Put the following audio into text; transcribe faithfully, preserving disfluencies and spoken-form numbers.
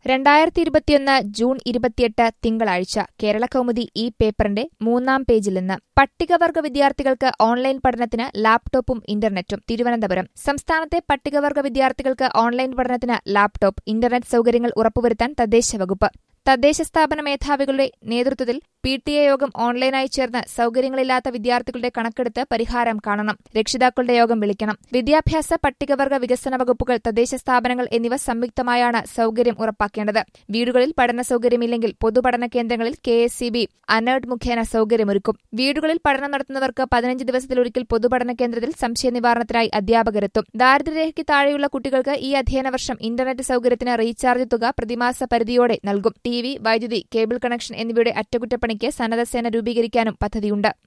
രണ്ടായിരത്തി ഇരുപത്തിയൊന്ന് ജൂൺ ഇരുപത്തിയെട്ട് തിങ്കളാഴ്ച കേരളകൗമുദി ഈ പേപ്പറിന്റെ മൂന്നാം പേജിൽ നിന്ന് പട്ടികവർഗ വിദ്യാർത്ഥികൾക്ക് ഓൺലൈൻ പഠനത്തിന് ലാപ്ടോപ്പും ഇന്റർനെറ്റും തിരുവനന്തപുരം. സംസ്ഥാനത്തെ പട്ടികവർഗ വിദ്യാർത്ഥികൾക്ക് ഓൺലൈൻ പഠനത്തിന് ലാപ്ടോപ്പ്, ഇന്റർനെറ്റ് സൌകര്യങ്ങൾ ഉറപ്പുവരുത്താൻ തദ്ദേശ വകുപ്പ്. തദ്ദേശ സ്ഥാപന മേധാവികളുടെ നേതൃത്വത്തിൽ പി ടി എ യോഗം ഓൺലൈനായി ചേർന്ന് സൌകര്യങ്ങളില്ലാത്ത വിദ്യാർത്ഥികളുടെ കണക്കെടുത്ത് പരിഹാരം കാണണം. രക്ഷിതാക്കളുടെ യോഗം വിളിക്കണം. വിദ്യാഭ്യാസ, പട്ടികവർഗ വികസന വകുപ്പുകൾ, തദ്ദേശ സ്ഥാപനങ്ങൾ എന്നിവ സംയുക്തമായാണ് സൌകര്യം ഉറപ്പാക്കേണ്ടത്. വീടുകളിൽ പഠന സൌകര്യമില്ലെങ്കിൽ പൊതുപഠന കേന്ദ്രങ്ങളിൽ K S E B ANERT മുഖേന സൌകര്യമൊരുക്കും. വീടുകളിൽ പഠനം നടത്തുന്നവർക്ക് പതിനഞ്ച് ദിവസത്തിലൊരിക്കൽ പൊതുപഠന കേന്ദ്രത്തിൽ സംശയ നിവാരണത്തിനായി അധ്യാപകരെത്തും. ദാരിദ്ര്യരേഖയ്ക്ക് താഴെയുള്ള കുട്ടികൾക്ക് ഈ അധ്യയന വർഷം ഇന്റർനെറ്റ് സൌകര്യത്തിന് റീചാർജ് തുക പ്രതിമാസ പരിധിയോടെ നൽകും. ടി വി, വൈദ്യുതി, കേബിൾ കണക്ഷൻ എന്നിവയുടെ അറ്റകുറ്റപ്പണിക്ക് സന്നദ്ധസേന രൂപീകരിക്കാനും പദ്ധതിയുണ്ട്.